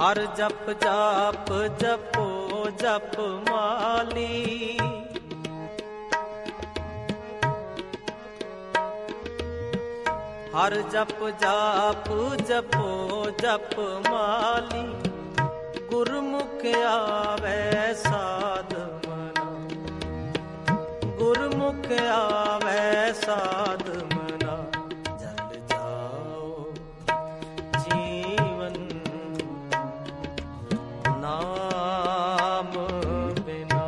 हर जप जाप जपो जप माली। हर जप जाप जपो जप माली। गुरमुख आवे साध मना, गुरमुख आवे साध मना। जल जाओ जीवन नाम बिना,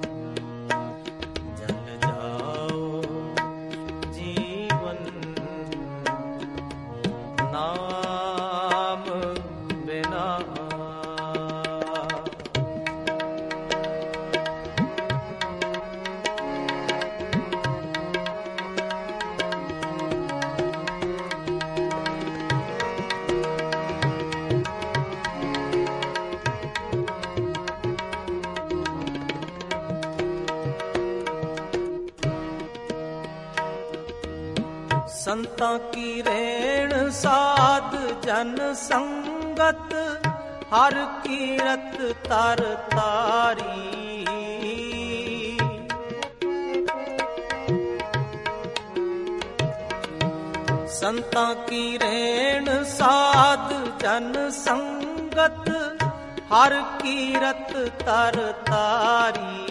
जल जाओ जीवन नाम बिना। संतां की रेण साध जन संगत, हर कीरत तर तारी। संतां की रेण साध जन संगत, हर कीरत तर तारी।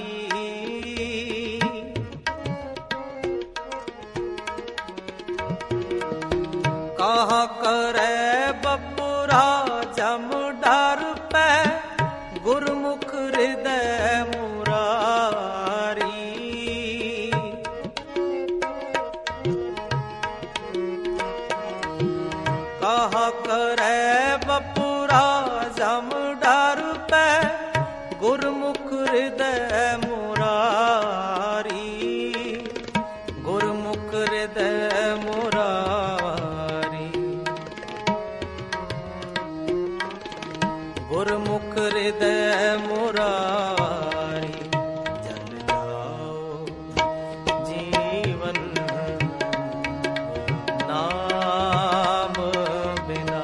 कहा करे बपुरा जम डर पे, गुरमुख हृदय मुरारी। कहा करे बपुरा जम डर पे, गुरमुख हृदय मुरारी। गुरमुख हृदय मुरारी, गुरमुख हृदय मुरारी। जल जाओ जीवन नाम बिना,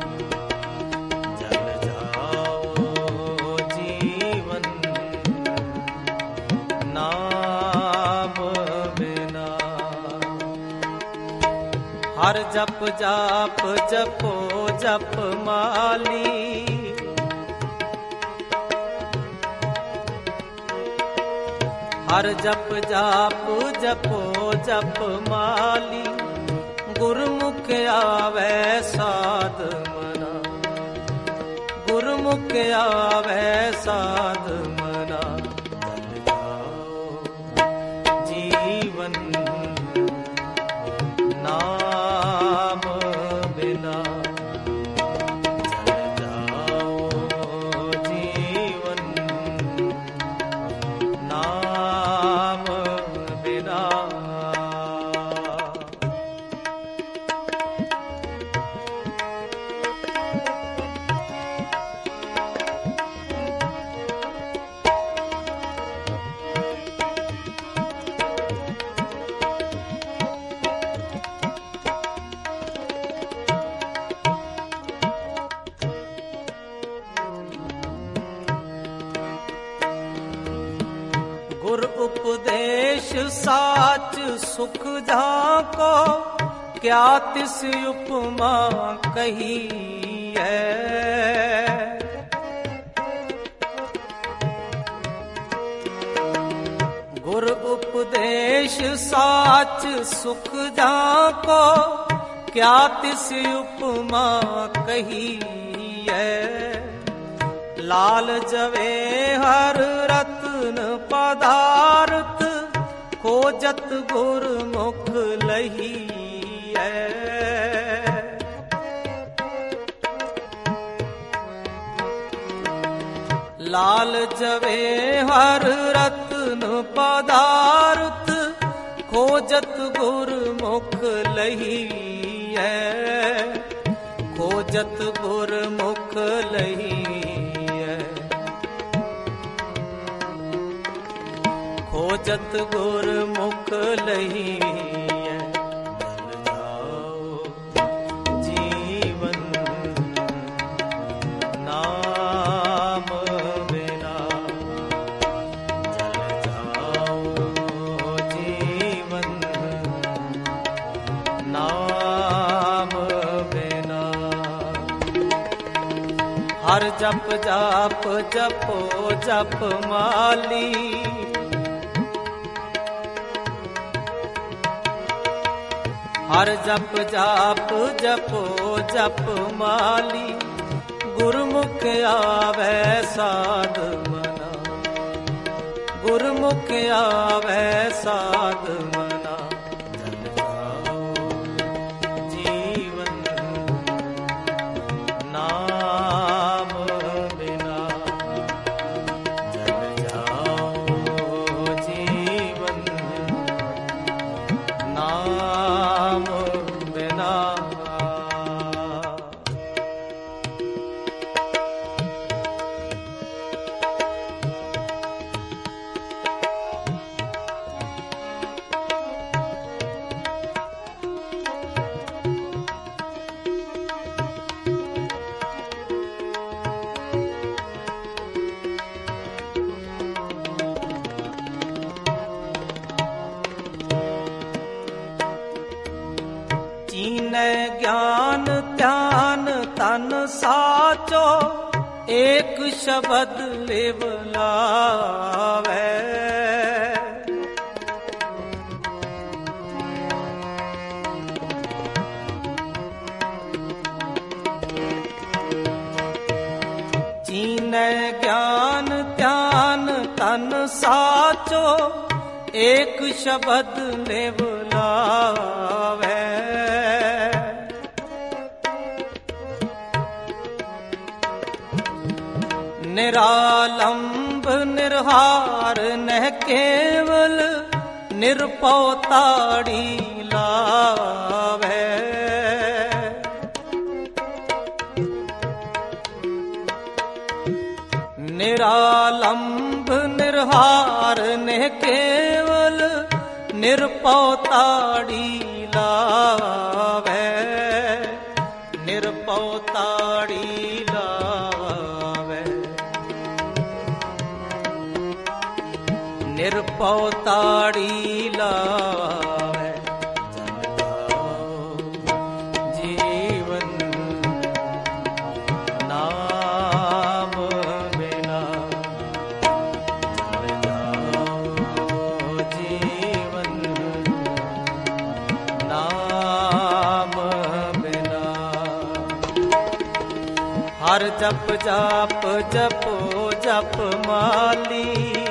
जल जाओ जीवन नाम बिना। हर जप जाप जपो जप माली। हर जप जाप जपो जप माली। गुरमुख आवे साध मना, गुरमुख आवे साध मना। जल जाओ जीवन नाम बिना, जल जाओ जीवन नाम बिना। गुर उपदेश साच सुख झाको, क्या तिस उपमा कही है। गुर उपदेश साच सुख झाको, क्या तिस उपमा कही है। लाल जवे हर रत्न पदार्थ, खोजत गुरमुख लही है। लाल जवे हर रत्न पदार्थ, खोजत गुरमुख लही है। खोजत गुरमुख लही है। खोजत गुरमुख लही है। जल जाओ जीवन नाम हर जप जाप जपो जप माली, हर जप जाप जपो जप माली, गुरमुख आवे साध मना, गुरमुख आवे साध मना, जल जाओ जीवन नाम बिना, जल जाओ जीवन नाम बिना। कीने ज्ञान ध्यान तन साचो, एक शब्द लिवलावे, कीने ज्ञान ध्यान तन साचो, एक शब्द लिवलावे, निरालंब निर्हार नह केवल, निरपौ ताड़ी लावे, निरालंब निर्हार नह केवल, निरपौ ताड़ी लावे, निरपौ ताड़ी लावे, निरपौ ताड़ी लावे, जल जाओ जीवन नाम बिना, जल जाओ जीवन नाम बिना। हर जप जाप जपो जप माली,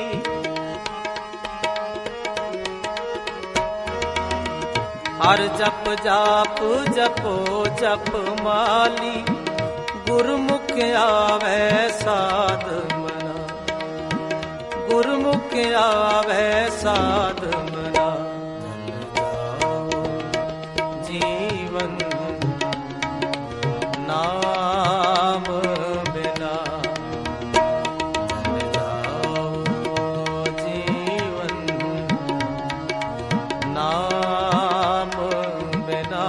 हर जप जाप जपो जप माली, गुरमुख आवे साध मना, गुरमुख आवे साध मना, जल जाओ जीवन नाम बिना, जल जाओ जीवन नाम बिना।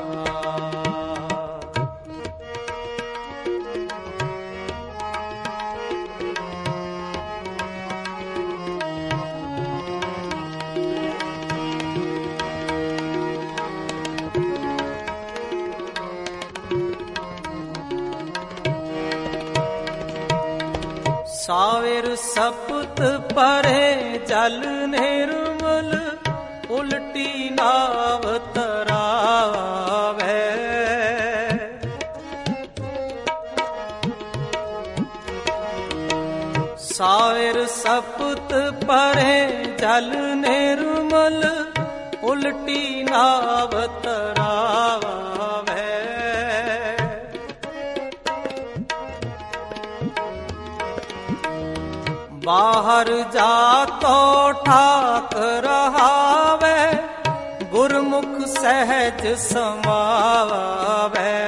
सावेर सपुत परे जल निर्मल, उल्टी नाव तरावे, सावेर सपुत परे जल निर्मल, उल्टी नाव तरावे, बाहर जातो ठाक रहावे, गुरमुख सहज समावे,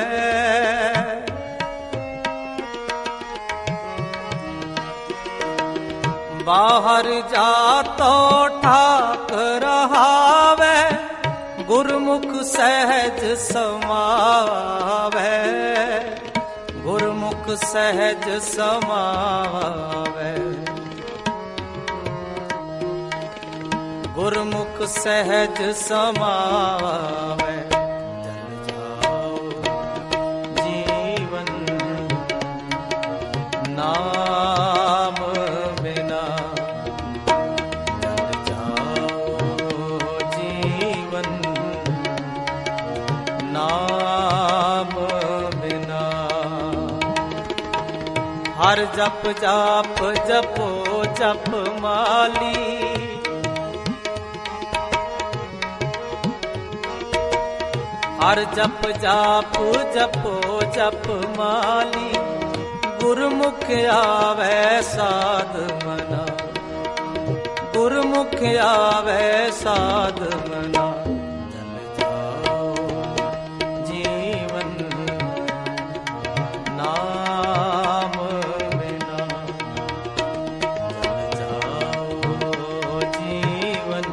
बाहर जातो ठाक रहावे, गुरमुख सहज समावे, गुरमुख सहज समावे, गुरमुख सहज समावे, जल जाओ जीवन हर जप जाप जपो जप माली। हर जप जाप जपो जप माली। गुरमुख आवे साध मना, गुरमुख आवे साध मना। जल जाओ जीवन नाम बिना, जल जाओ जीवन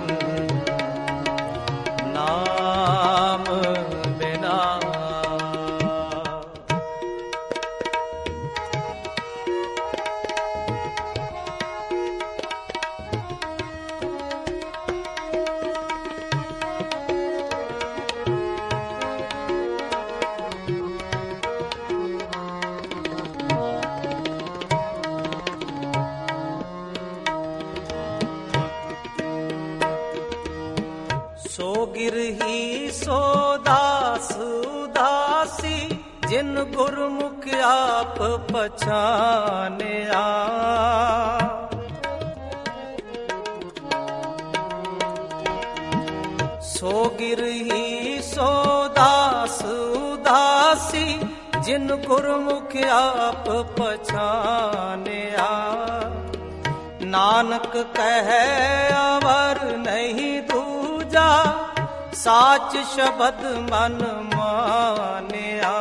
नाम बिना। सो गिरही सो दास उदासी, जिन गुरमुख आप पछानिया। सो गिरही सो दास उदासी, जिन गुरमुख आप पछानिया। नानक कहे अवर नहीं दूजा, साच शब्द मन मानिया।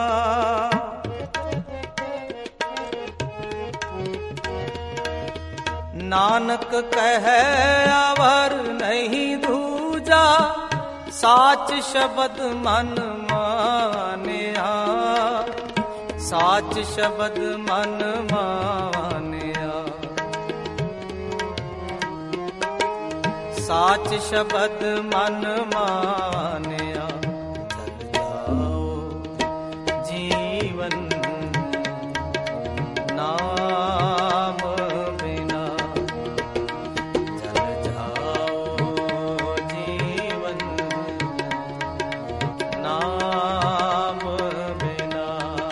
नानक कहे अवर नहीं दूजा, साच शब्द मन मानिया। साच शब्द मन मानिया। साच शब्द मन मानिया। जल जाओ जीवन नाम बिना, जल जाओ जीवन नाम बिना।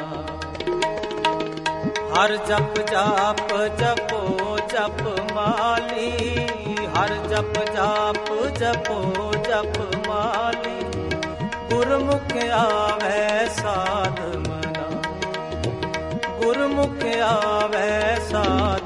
हर जप जाप जपो जप माली। हर जप जाप जपो जप माली। गुरमुख आवे साध मना, गुरमुख आवे साध